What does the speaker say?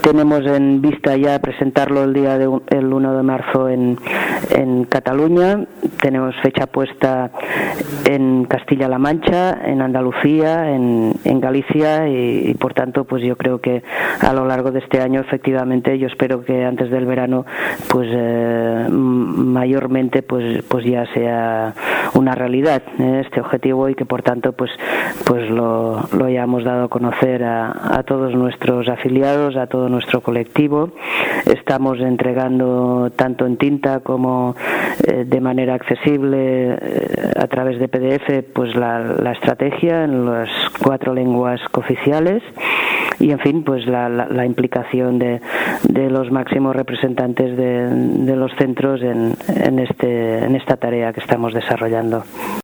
tenemos en vista ya presentarlo el 1 de marzo en Cataluña. Tenemos fecha puesta en Castilla-La Mancha, en Andalucía, en Galicia y por tanto pues yo creo que a lo largo de este año efectivamente yo espero que antes del verano pues mayormente pues ya sea una realidad este objetivo y que por tanto pues lo hayamos dado a conocer a todos nuestros afiliados, a todo nuestro colectivo. Estamos entregando tanto en tinta como de manera accesible a través de PDF pues la estrategia en las 4 lenguas cooficiales y en fin pues la implicación de los máximos representantes de los centros en esta tarea que estamos desarrollando.